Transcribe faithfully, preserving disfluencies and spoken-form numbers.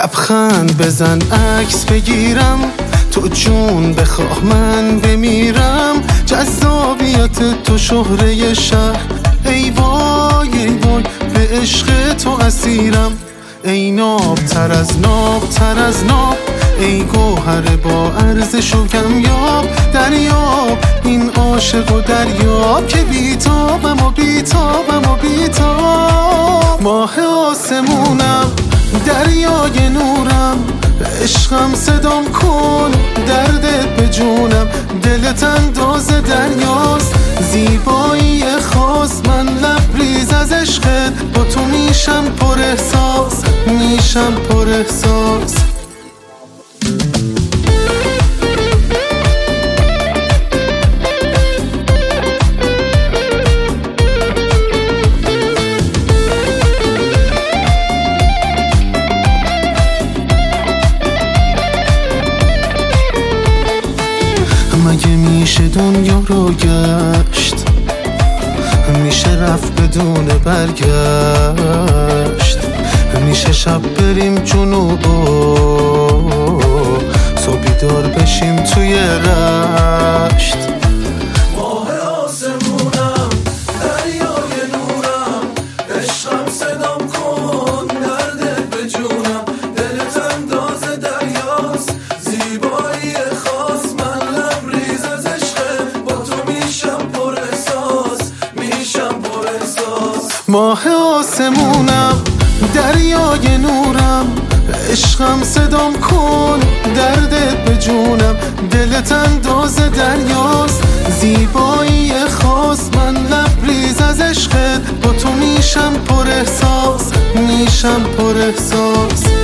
لبخند بزن عکس بگیرم، تو جون بخواه من بمیرم. جذابیت تو شهره شهر، ای وای ای وای به عشق تو اسیرم. ای ناب تر از ناب تر از ناب، ای گوهر با ارزش و کمیاب. دریاب این عاشق و دریاب که بیتابم و بیتابم و بیتاب. ماه آسمونم دریای نورم، عشقم صدام کن دردت به جونم. دلت انداز دریاست، زیبایی خاص. من لبریز از عشقت، با تو میشم پر احساس، میشم پر احساس. مگه میشه دنیا رو گشت، میشه رفت بدون برگشت. میشه شب بریم جنوب و صبح بیدار بشیم توی رشت. ماه آسمونم دریای نورم، عشقم صدام کن دردت به جونم. دلت انداز دریاست، زیبایی خاص. من لبریز از عشقت، با تو میشم پر احساس، میشم پر احساس. ماه آسمونم دریای نورم، عشقم صدام کن دردت به جونم. دلت انداز دریاست، زیبایی خاص. من لبریز از عشقت، با تو میشم پر احساس، میشم پر احساس.